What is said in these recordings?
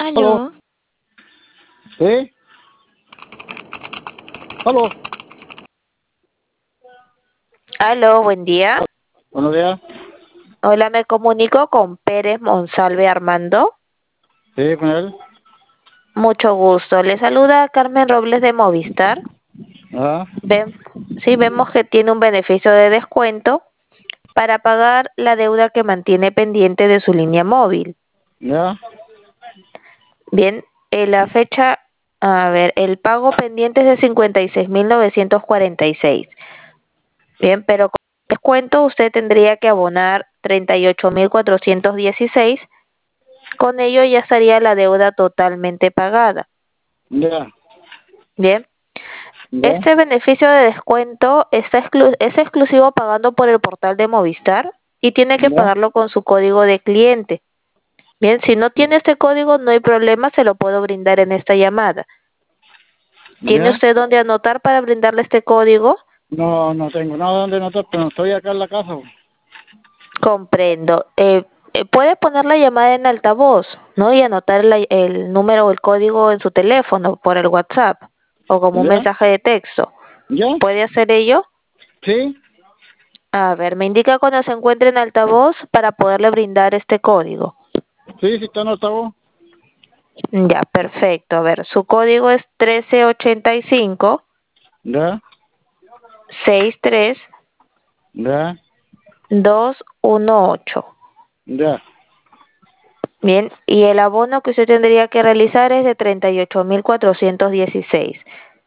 Aló. Aló. ¿Sí? Aló. Aló, buen día. Buenos días. Hola, me comunico con Pérez Monsalve Armando. Sí, con él. Mucho gusto. Le saluda Carmen Robles de Movistar. Ah, Ven, sí, vemos que tiene un beneficio de descuento para pagar la deuda que mantiene pendiente de su línea móvil. ya. Bien, la fecha, a ver, el pago pendiente es de 56.946. Bien, pero con descuento usted tendría que abonar 38.416. Con ello ya estaría la deuda totalmente pagada. Ya. Bien, Ya. este beneficio de descuento es exclusivo pagando por el portal de Movistar y tiene que Ya. pagarlo con su código de cliente. Bien, si no tiene este código no hay problema, se lo puedo brindar en esta llamada. ¿Tiene Ya. usted dónde anotar para brindarle este código? No, no tengo nada donde notar, pero estoy acá en la casa. Comprendo. Puede poner la llamada en altavoz, ¿no? Y anotar el número o el código en su teléfono por el WhatsApp o como un Ya. mensaje de texto. Ya. ¿Puede hacer ello? Sí. A ver, me indica cuando se encuentre en altavoz para poderle brindar este código. Sí, sí está en altavoz. Ya, perfecto. A ver, su código es 1385 Ya. 63 Ya. 218. Ya. Bien, y el abono que usted tendría que realizar es de 38.416.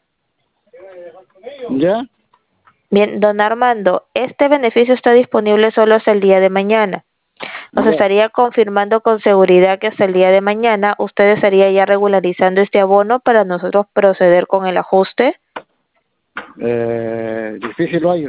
Ya. Bien, don Armando, este beneficio está disponible solo hasta el día de mañana. Nos Ya. estaría confirmando con seguridad que hasta el día de mañana usted estaría ya regularizando este abono para nosotros proceder con el ajuste. Difícil lo hay.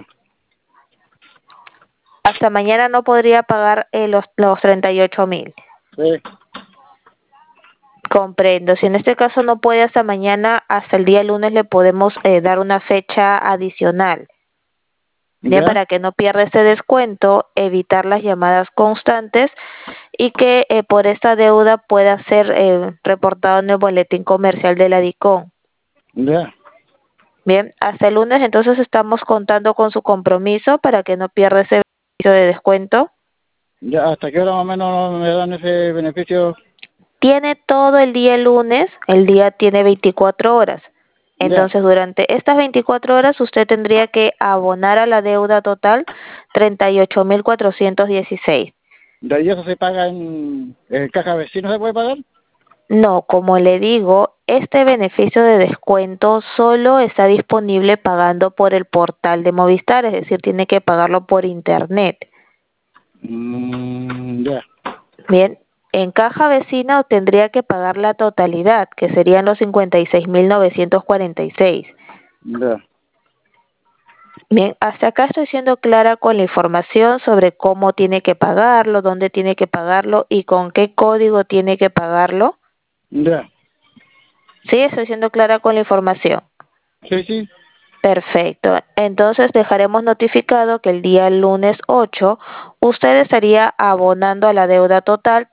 Hasta mañana no podría pagar los 38.000. Sí. Comprendo. Si en este caso no puede hasta mañana, hasta el día lunes le podemos dar una fecha adicional. Bien, Ya. para que no pierda este descuento, evitar las llamadas constantes y que por esta deuda pueda ser reportado en el boletín comercial de la DICOM. Ya. Bien, hasta el lunes entonces estamos contando con su compromiso para que no pierda ese beneficio de descuento. Ya. ¿Hasta qué hora más o menos me dan ese beneficio? Tiene todo el día el lunes, el día tiene 24 horas. Ya. Entonces, durante estas 24 horas usted tendría que abonar a la deuda total 38.416. ¿De ahí eso se paga en caja vecino se puede pagar? No, como le digo, este beneficio de descuento solo está disponible pagando por el portal de Movistar, es decir, tiene que pagarlo por internet. Ya. Bien, en caja vecina tendría que pagar la totalidad, que serían los 56.946. Ya. Bien, hasta acá estoy siendo clara con la información sobre cómo tiene que pagarlo, dónde tiene que pagarlo y con qué código tiene que pagarlo. Ya. Sí, estoy siendo clara con la información. Sí, sí. Perfecto. Entonces dejaremos notificado que el día lunes 8 usted estaría abonando a la deuda total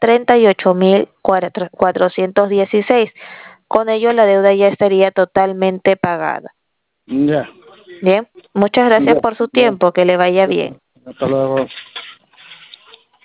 38.416. Con ello la deuda ya estaría totalmente pagada. Ya. Bien, muchas gracias Ya. por su Ya. tiempo. Que le vaya bien. Hasta luego.